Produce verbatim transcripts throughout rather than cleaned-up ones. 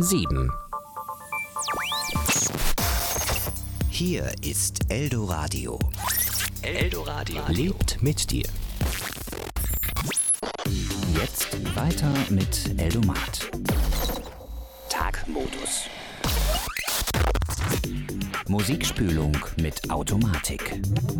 sieben. Hier ist Eldoradio. Eldoradio lebt mit dir. Jetzt weiter mit Eldomat. Tagmodus. Musikspülung mit Automatik.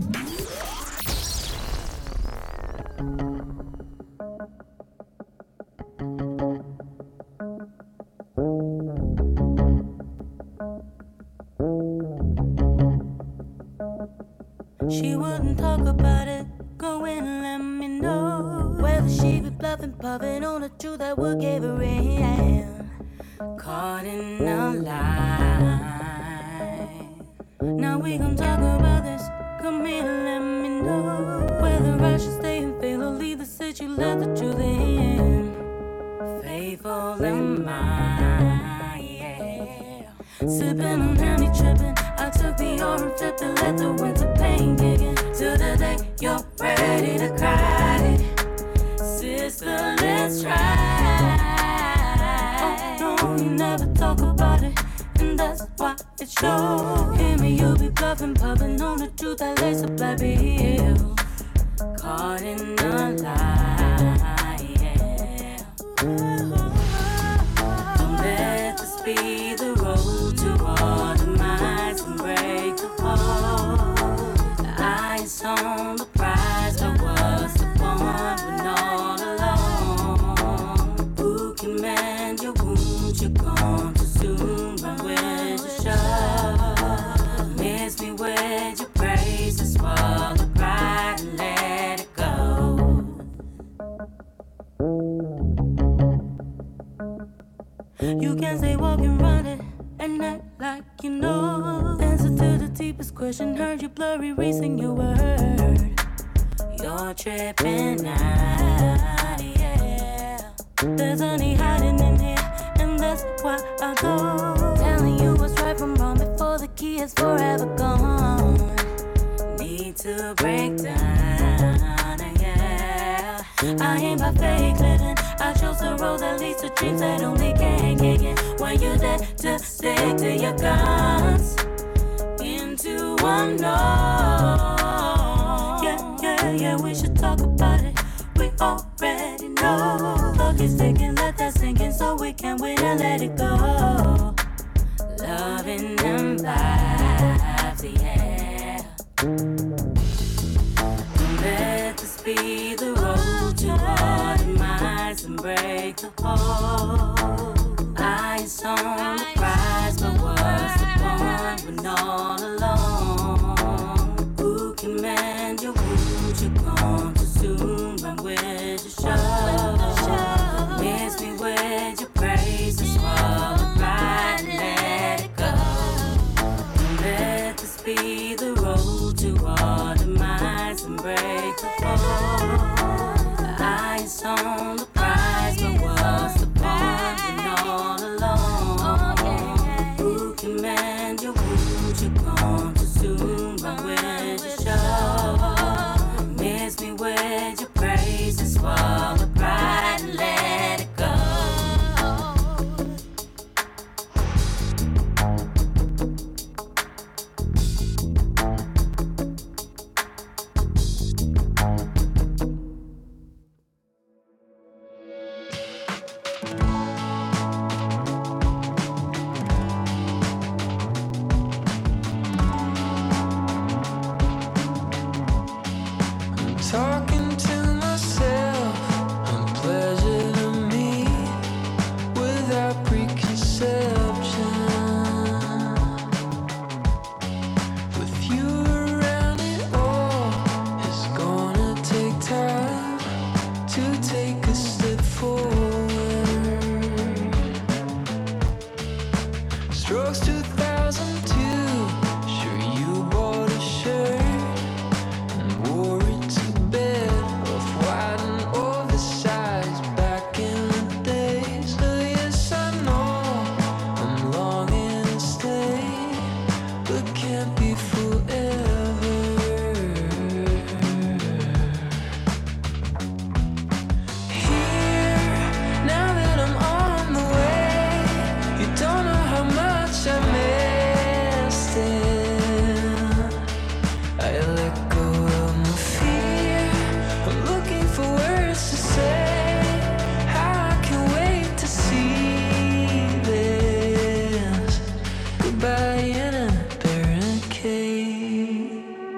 She wouldn't talk about it, go and let me know whether she be bluffing, puffing on the truth that would give her in. Caught in a lie. Now we gon' talk about this, come here, let me know whether I should stay and fail or leave the city, let the truth in. Faithful and mine, yeah. Sipping on honey, tripping. I took the orange flip and let the winter pain kick in. Till the day you're ready to cry it. Sister, let's try. Oh no, you never talk about it, and that's why it shows. Hear me, you be bluffing, puffing on the truth that lays a black bill. Caught in a lie, yeah. Don't let this be the road to all the minds and break the hold. The eyes on the prize, but what's the point when all alone? Who can mend your wounds? You're gone too soon, but where's your show? Miss me with your praises, swallow pride and let it go. You can't stay walking, running, and act like you know. Answer to the deepest question, heard you blurry, reason your word. You're tripping out, yeah. There's honey hiding in here, and that's why I go. Telling you what's right from wrong before the key is forever gone. Need to break down, yeah. I ain't by fake living, I chose the road that leads to dreams that only can kick in. When you're there to stick to your guns, into one no. Yeah, yeah, yeah, we should talk about it, we already know. Clock is ticking, let that sink in so we can win and let it go. Loving them vibes, yeah. Let this be the road to all the minds and break the hold. Eyes on the prize, but what's the point when all alone? Who can mend your wounds? You're gone too soon, but where's your show? Miss me with your praise and swallow pride and let it go. Let this be the road to all the minds and break the hold. The eyes on the prize, but what's the point when all alone? Who can mend your wounds? You're gone too soon, but where's your show? Miss me with your praise and swallow pride and let it go. Talking to myself, unpleasure to me, without preconception. With you around, it all is gonna take time to take a step forward. Strokes two thousand two, sure you bought a shirt and wore it to bed. I let go of my fear. I'm looking for words to say. How I can wait to see this goodbye in a barricade.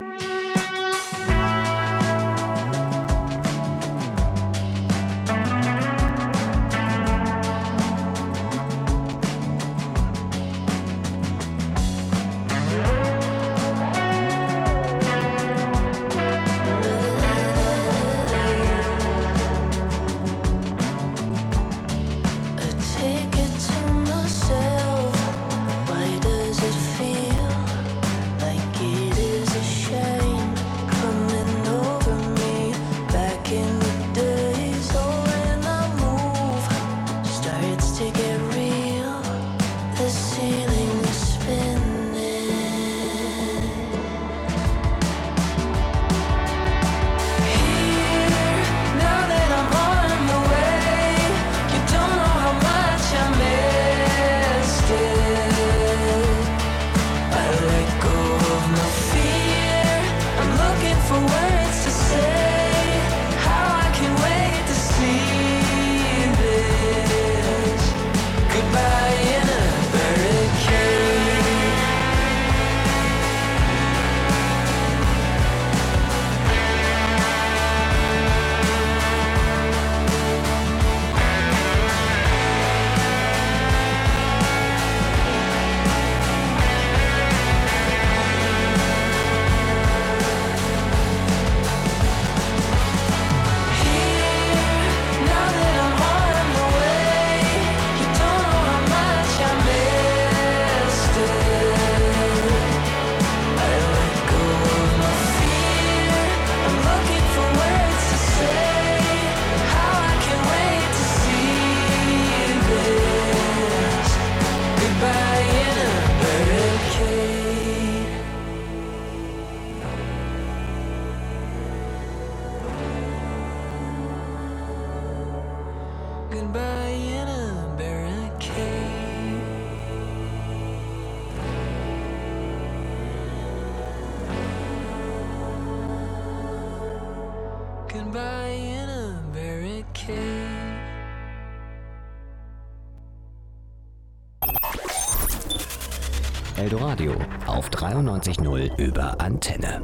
Eldoradio auf dreiundneunzig Komma null über Antenne.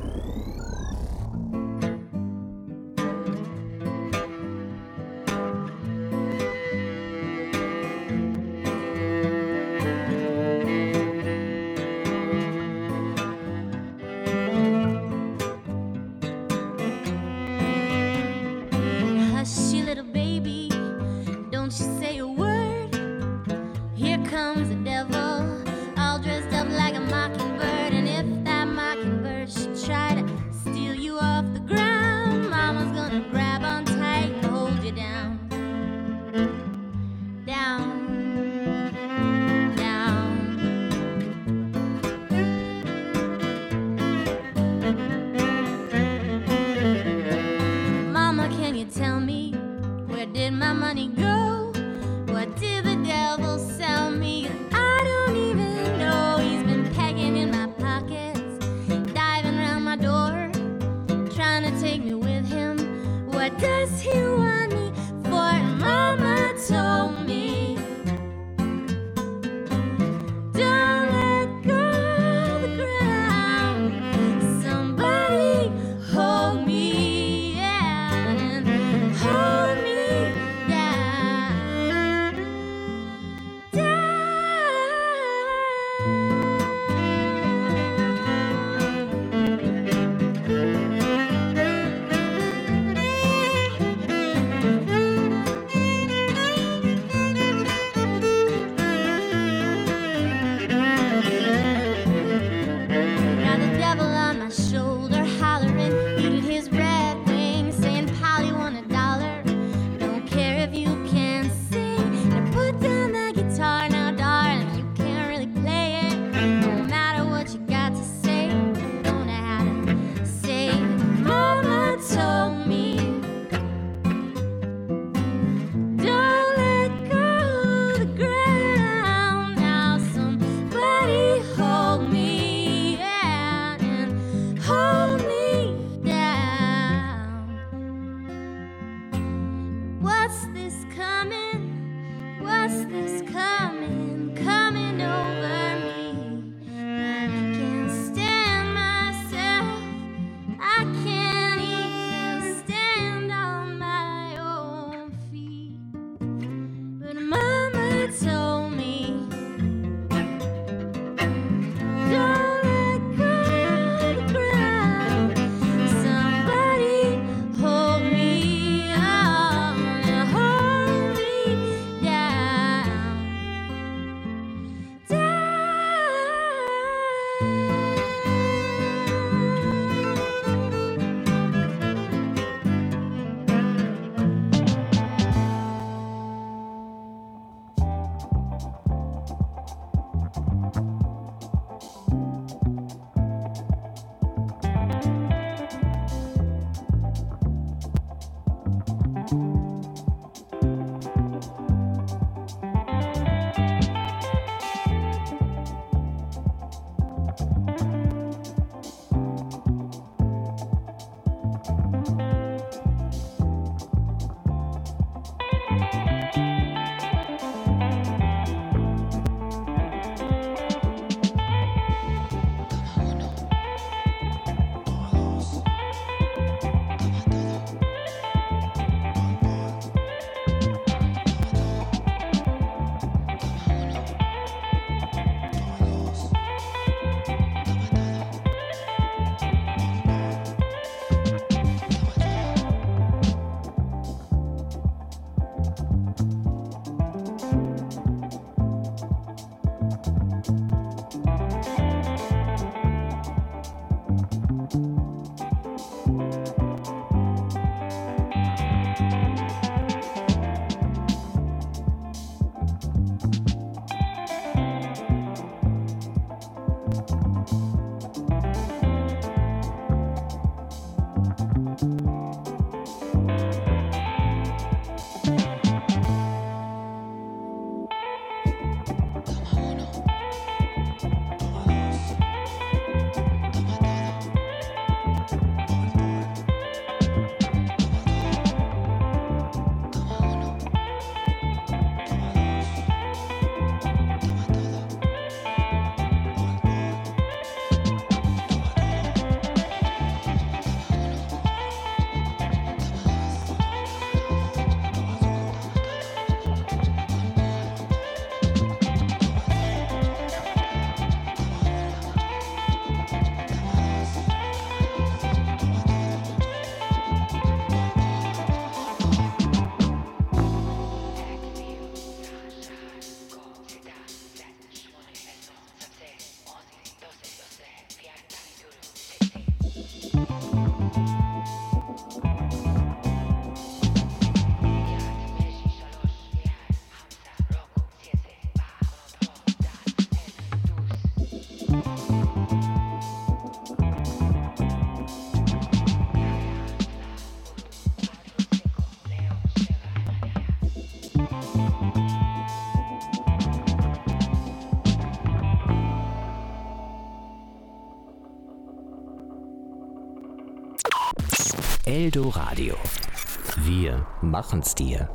Eldoradio. Wir machen's dir.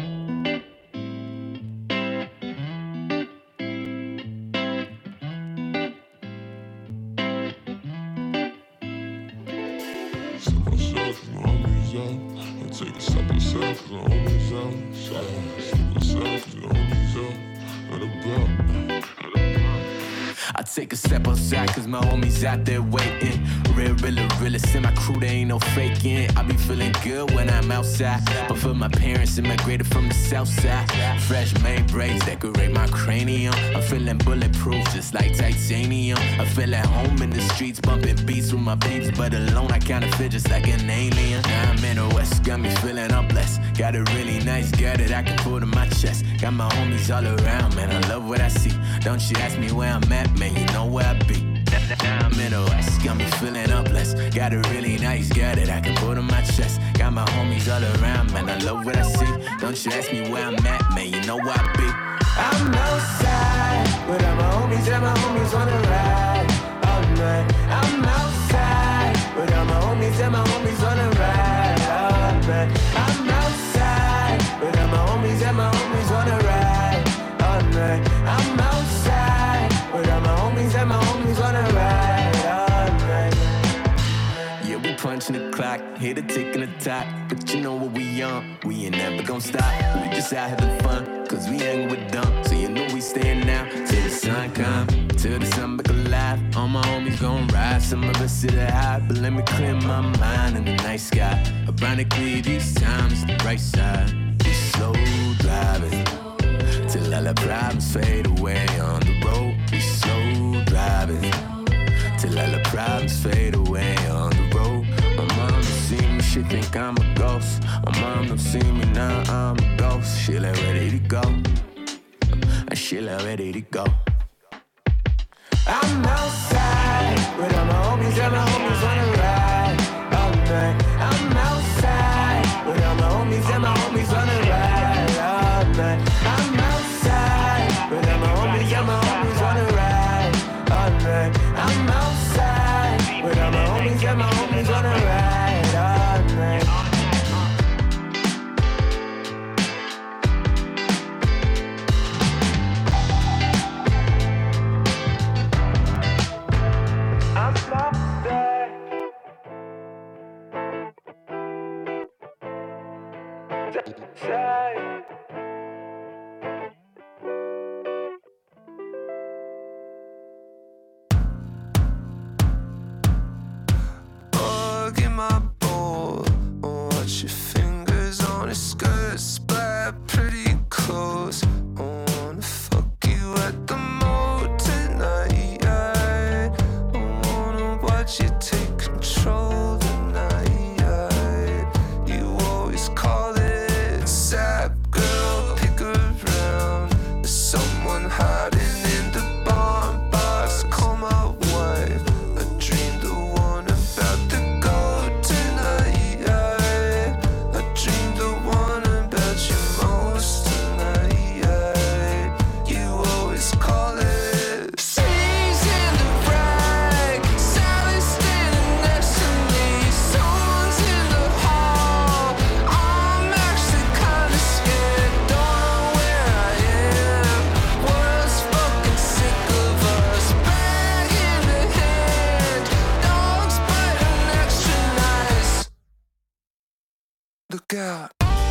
I take a step outside cause my homies out there waiting. Real, real, realest in my crew, there ain't no faking. I be feeling good when I'm outside, but for my parents immigrated from the south side. Fresh made braids decorate my cranium. I'm feeling bulletproof just like titanium. I feel at home in the streets bumping beats with my peeps, but alone I kinda feel just like an alien. Now I'm in the west, got me feeling I'm blessed. Got a really nice girl that I can put on my chest. Got my homies all around, man, I love what I see. Don't you ask me where I'm at, man, you know where I be. Now I'm in the west, got me feeling up blessed. Got a really nice girl that I can put on my chest. Got my homies all around, man, I love what I see. Don't you ask me where I'm at, man, you know where I be. I'm outside, with all my homies and my homies wanna ride all night. I'm outside, with all my homies and my homies wanna ride all night. I'm outside, with all my homies and my homies wanna ride all night. I'm outside, with all my homies and my homies wanna ride all night. Yeah, we punching the clock, hear the ticking the top. But you know what we on, we ain't never gon' stop. We just out having fun, cause we hang with them. So you know we staying out till the sun come, till the sun back alive. All my homies gon' ride, some of us sit high. But let me clear my mind in the night sky. Ironically, these times the bright side. We slow driving till all the problems fade away on the road. We slow driving till all the problems fade away on the road. My mom don't see me, she think I'm a ghost. My mom don't see me, now I'm a ghost. She like ready to go, and she like ready to go. I'm outside with all my homies and my homies wanna ride all night. I'm outside with all my homies and my homies wanna ride all night. I'm outside with all my homies and my homies wanna ride all night. I'm outside with all my homies and my homies wanna ride all night. Bug in my bowl, oh, watch your fingers on his skirt, splat pretty close. I wanna fuck you at the moat tonight. I wanna watch you take control tonight. You always call it sap, girl, pick around. There's someone hiding in the barn box, call my wife. I dreamed the one about the gold tonight. I, I dreamed the one about you most tonight. You always call it. She's in the rag, Sally's standing next to me. Someone's in the hall. I'm actually kinda scared, don't know where I am. World's fucking sick of us, bag in the hand. Dogs biting extra nice. Look out.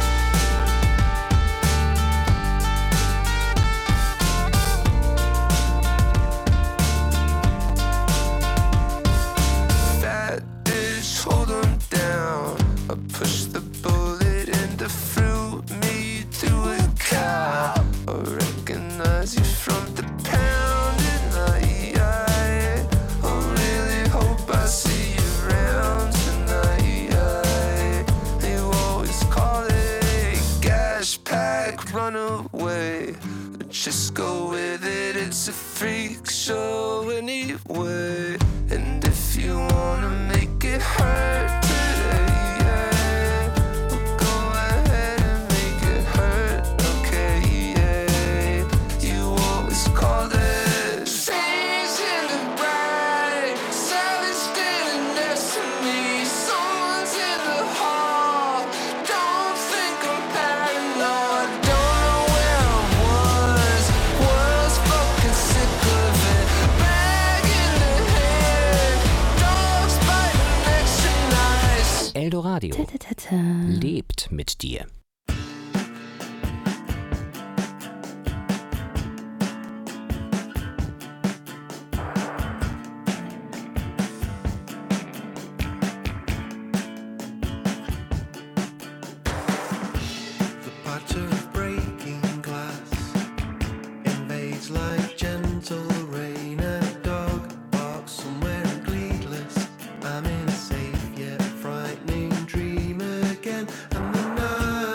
Fat bitch, hold 'em down. I push the bullet in the fruit, me through a cow. I recognize you from the pound tonight. I, I really hope I see you around tonight. I, you always call it gash pack, run away. Just go with it, it's a freak show anyway. And if you wanna make it hurt today, yeah, well, go ahead and make it hurt, okay, yeah. You always call it. She's in the right, Sally's standing next to me. Someone's in the Eldoradio Ta-ta-ta-ta. lebt mit dir. The patter of breaking glass invades like gentle rain. A dog barks somewhere I'm in a safe yet frightening dream again, and the night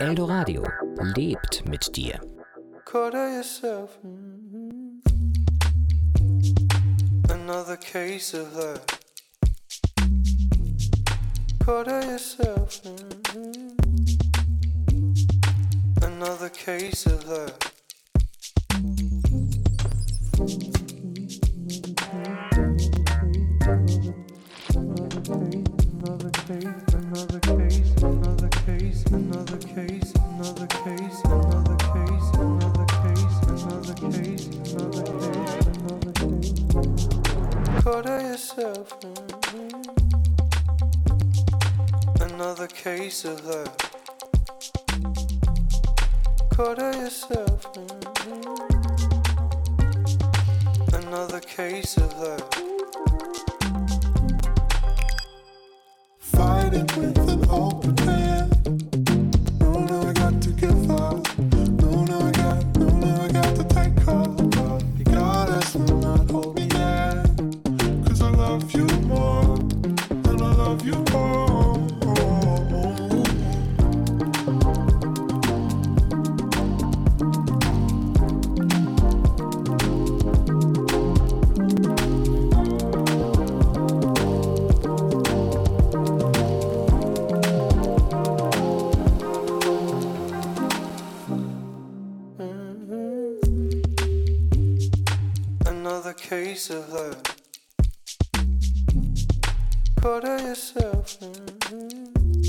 Eldoradio lebt mit dir. Caught at yourself. Mm-hmm. Another case of that. Caught at yourself. Mm-hmm. Another case of that. Another case, another case, another case, another case, another case, another case, another case, another case, another case, another case. Caught at yourself. Mm-hmm. Another case of that. Caught at yourself. Mm-hmm. Another case of that. Fighting with an open hand. No, no, I got to give up. No, no, I got, no, no, I got to take cover. You gotta still not hold me there. Cause I love you more. And I love you more. Case of that. Caught at yourself. Mm-hmm.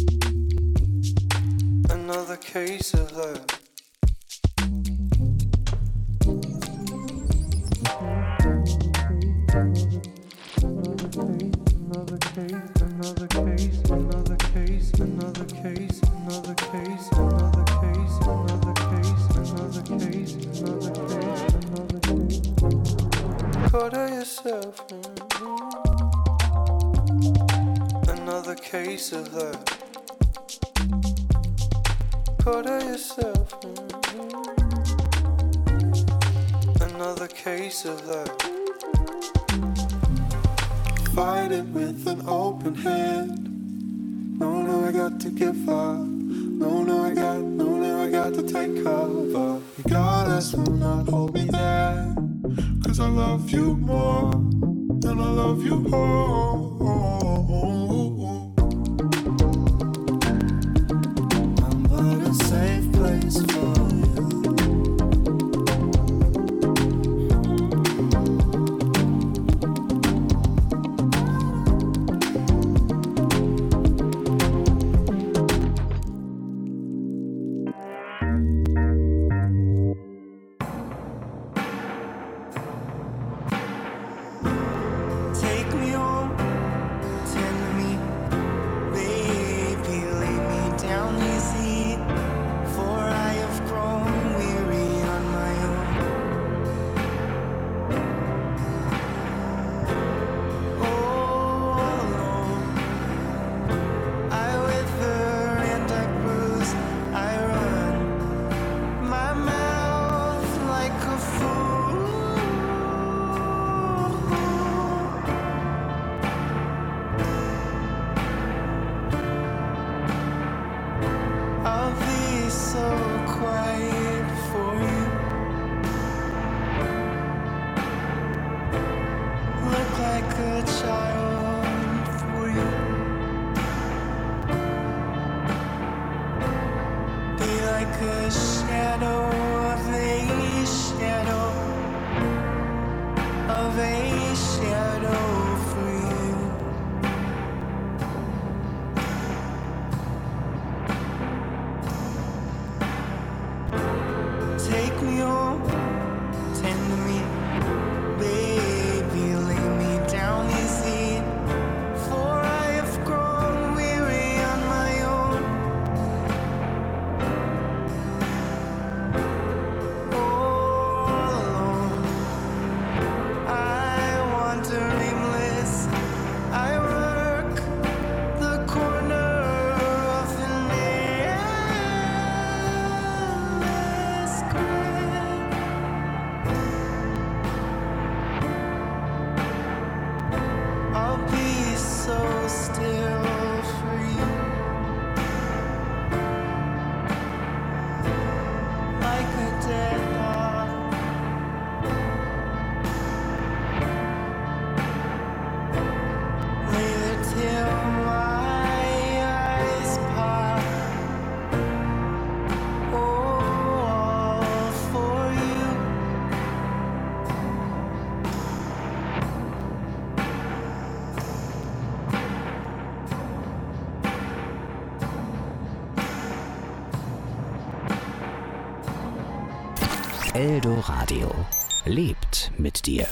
Another case of that. Another case, another case, another case, another case, another case, another case, another case, another case, another case, another case. Caught at yourself. Mm-hmm. Another case of that. Caught at yourself. Mm-hmm. Another case of that. Fighting with an open hand. No, no, I got to give up. No, no, I got, no, no, I got to take cover. You gotta still not hold me there. Cause I love you more. And I love you more. I'm but a safe place for you. Eldoradio. Lebt mit dir.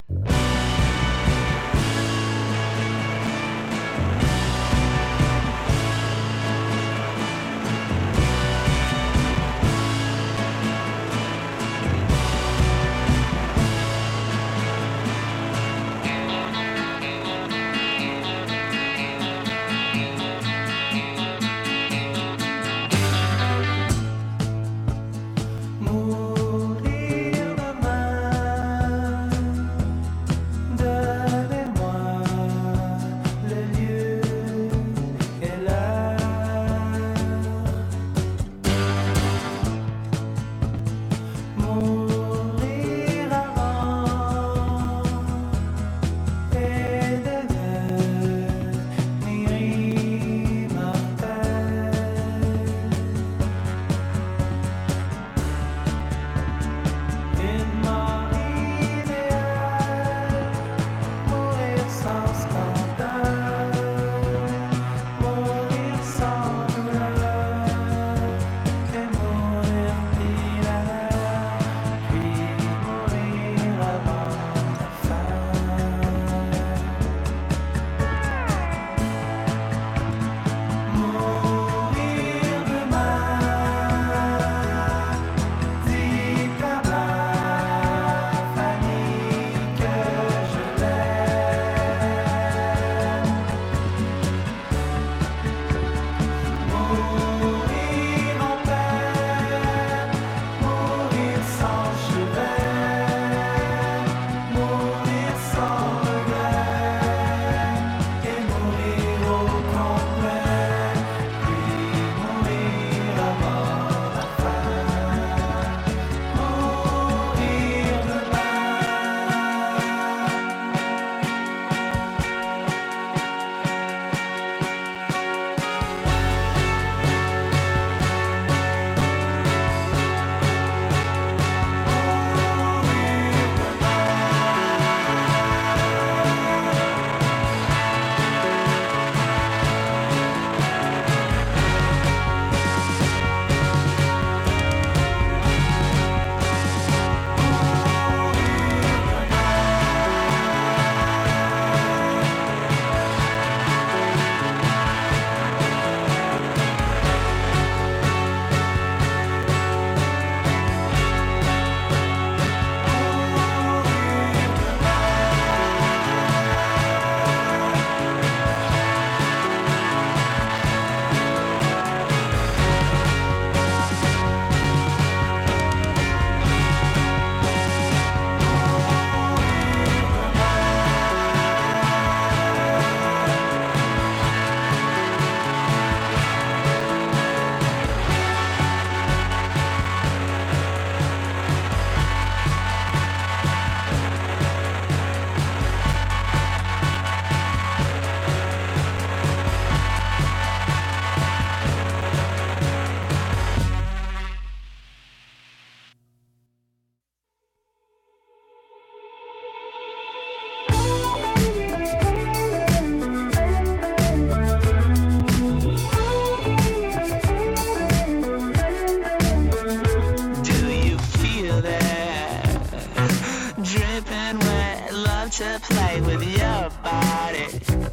To play with your body,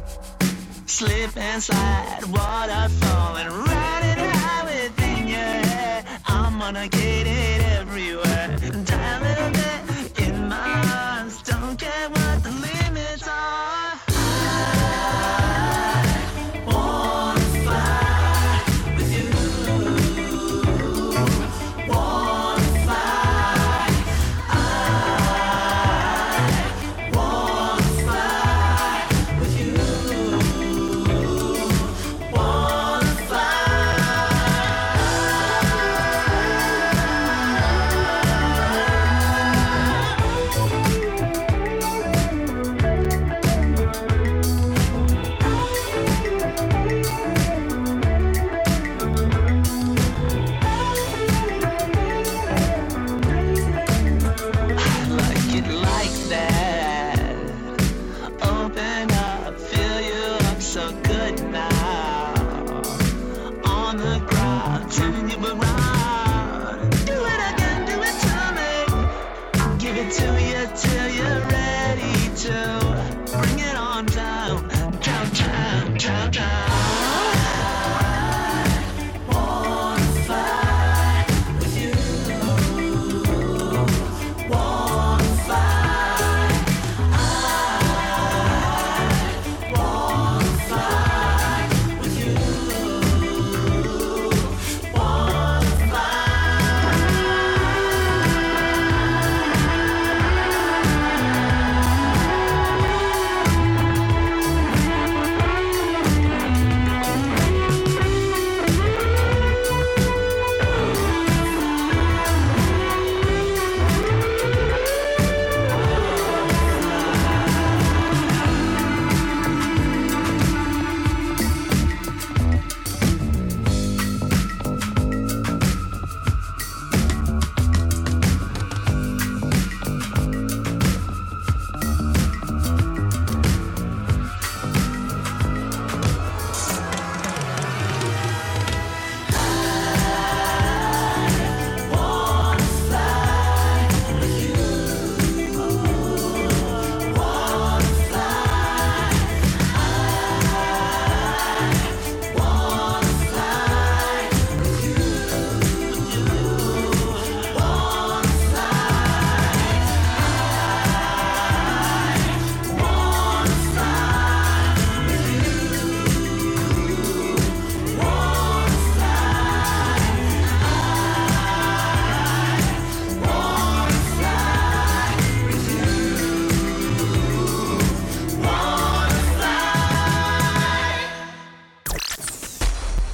slip and slide, waterfall and ride it high within your head. I'm gonna get it everywhere. Die a little bit in my arms, don't care what the limits are. I wanna fly with you. Wanna fly. I wanna fly with you. Wanna fly.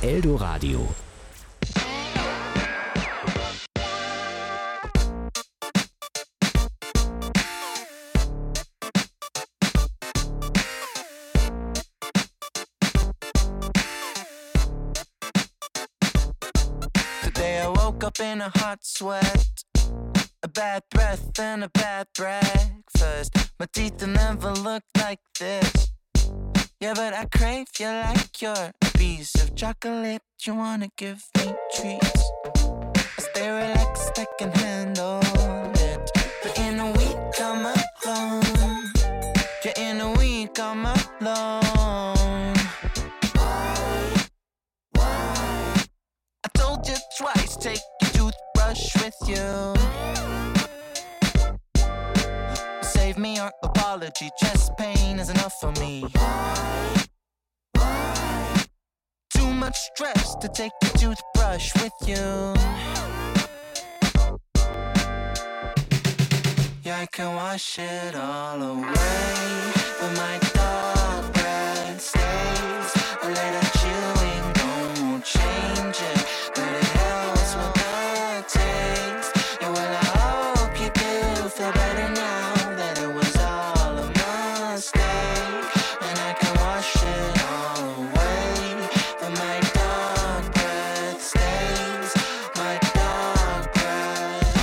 Eldoradio. Today I woke up in a hot sweat, a bad breath and a bad breakfast. My teeth will never look like this. Yeah, but I crave you like you're a piece of chocolate. You wanna give me treats. I stay relaxed, I can handle it. But in a week I'm alone. Yeah, in a week I'm alone. Why? Why? I told you twice, take your toothbrush with you. Save me your apology, chest pain is enough for me. Why? Why? Too much stress to take your toothbrush with you. Yeah, I can wash it all away, but my dog breath stays. A little chewing gum won't change it, but it helps with the taste. Yeah, well, I hope you do feel better now that it was all a mistake. And I can wash it all away, but my dog breath stays. My dog breath.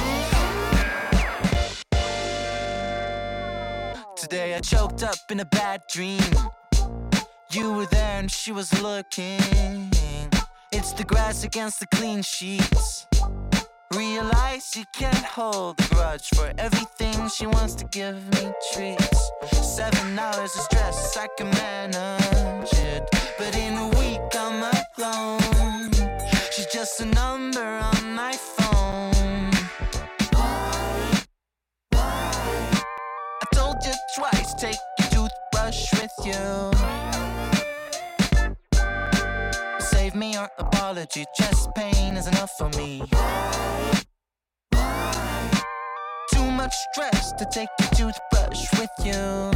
Today I choked up in a bad dream. You were there and she was looking. It's the grass against the clean sheets. Realize you can't hold a grudge for everything. She wants to give me treats. Seven hours of stress, I can manage it, but in a week I'm alone. She's just a number on my phone. Why? Why? I told you twice, take your toothbrush with you. Save me your apology, chest pain is enough for me. Why? Why? Too much stress to take your toothbrush with you.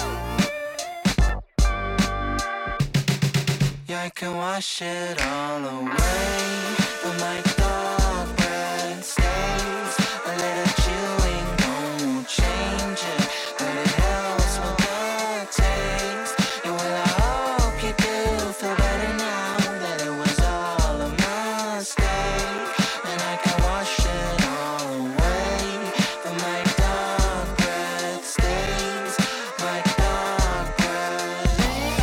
Yeah, I can wash it all away, but my dog breath stays. A little chewing gum won't change it, but it helps with the taste. Yeah, well, I hope you do feel better now that it was all a mistake. And I can wash it all away, but my dog breath stays. My dog breath.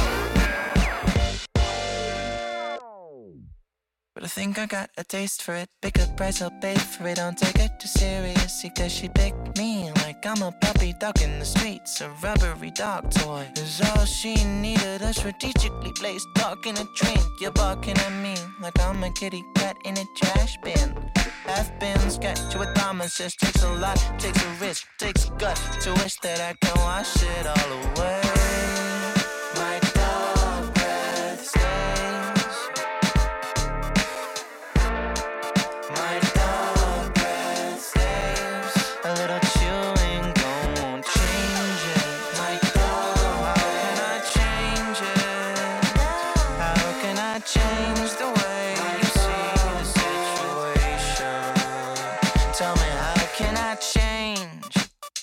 But I think I got a taste for it. Pick a price, I'll pay for it. Don't take it too seriously, cause she picked me like I'm a puppy dog in the streets. A rubbery dog toy is all she needed. A strategically placed dog in a drink. You're barking at me like I'm a kitty cat in a trash bin. Half bins get to a pharmacist. Takes a lot, takes a risk, takes a gut to wish that I can wash it all away. My dog breath stays. My dog breath stays. A little chewing gum won't change it. My dog, how can I change it? How can I change the way you see the situation? Tell me, how can I change?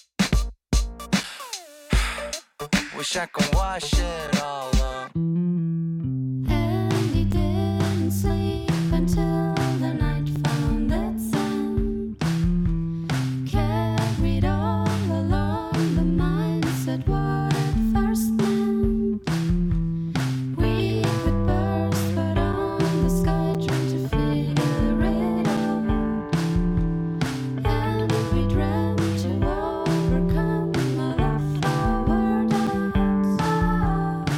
Wish I could wash it all up. And he didn't sleep until the night found its end. Carried all along the mindset what it first meant. We could burst, but on the sky trying to figure it out. And we dreamt to overcome all of our doubts.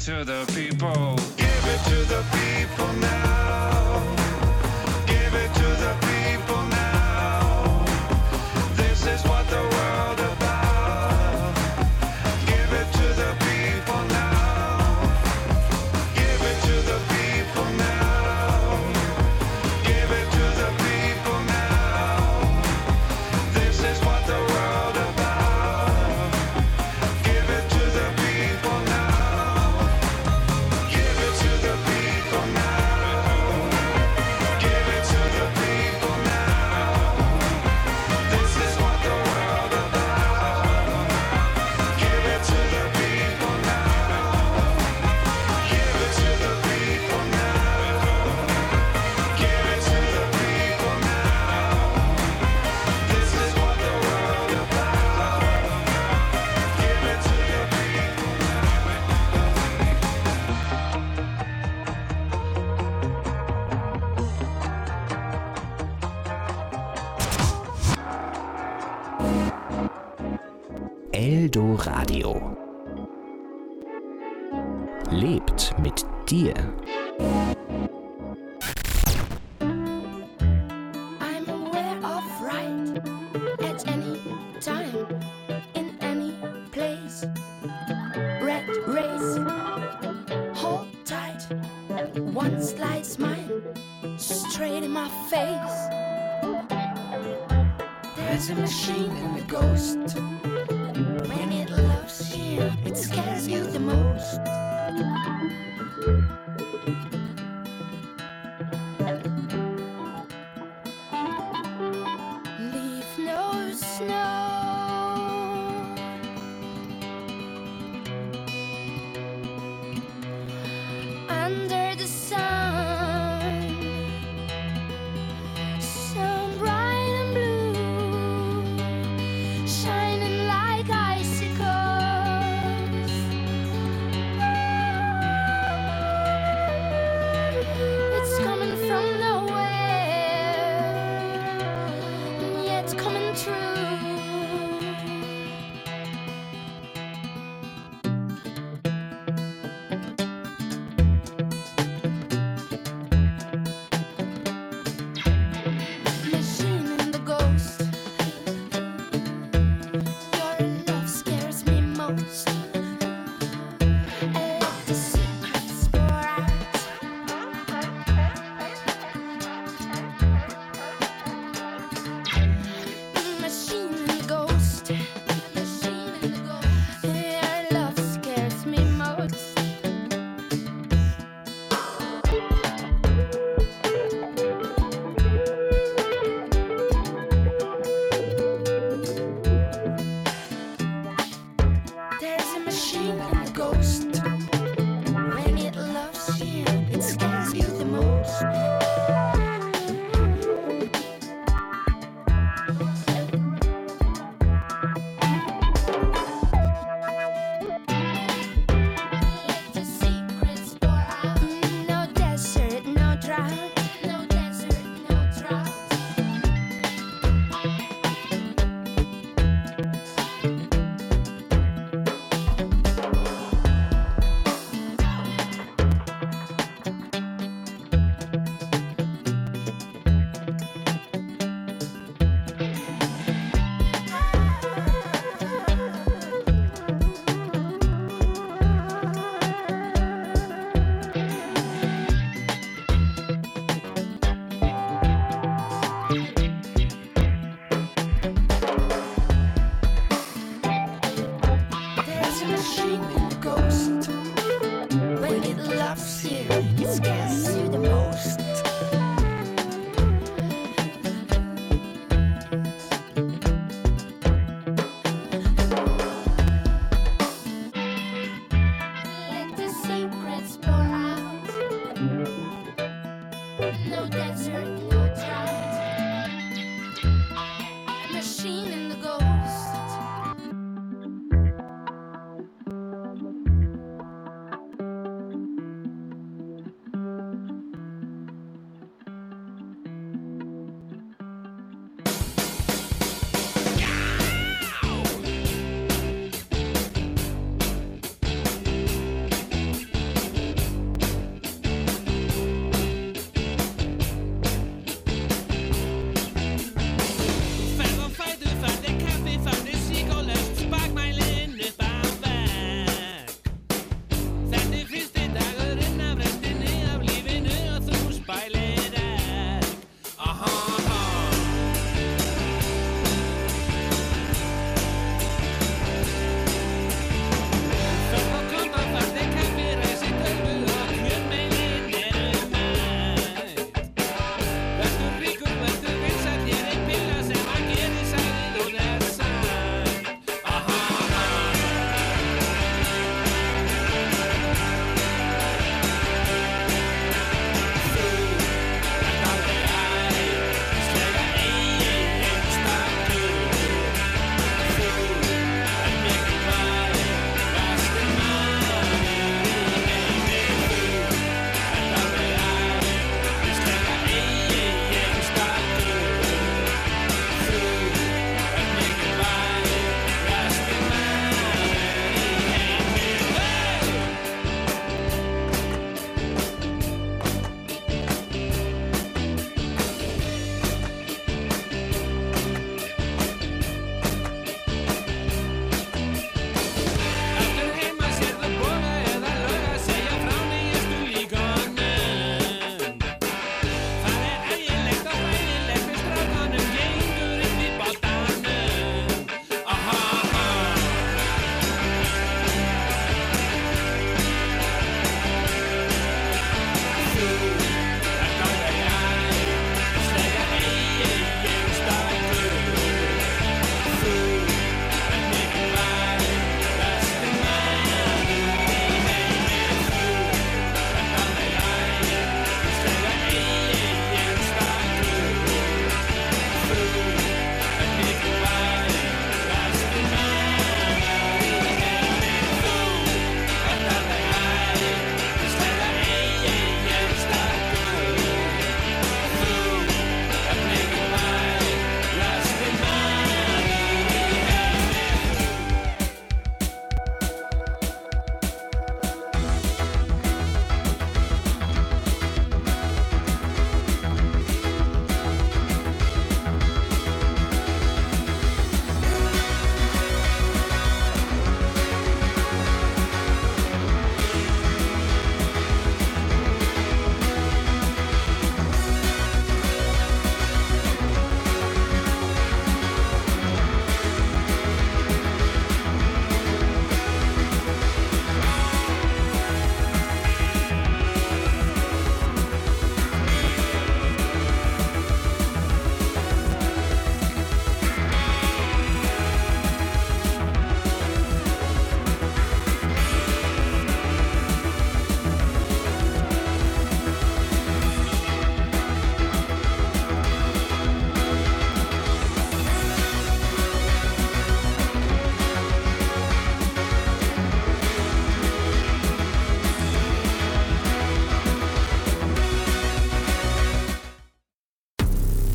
to the people. Give it to the people now. Give it to the people now. This is what the world about. Give it to the people now. Give it to the people now. Give it to the people now. This is what the world about. Give it to the people now. Give it to the people now. Give it to the people now. This is what the world about. Give it to the people now. Give it to the people now. Give it to the people now. This is what the world about. Give it to the people Eldo Radio. Lebt mit dir. I'm aware of right at any time, in any place. Red race, hold tight. One slice mine, straight in my face. There's a machine and a ghost. When it loves you, it scares you the most.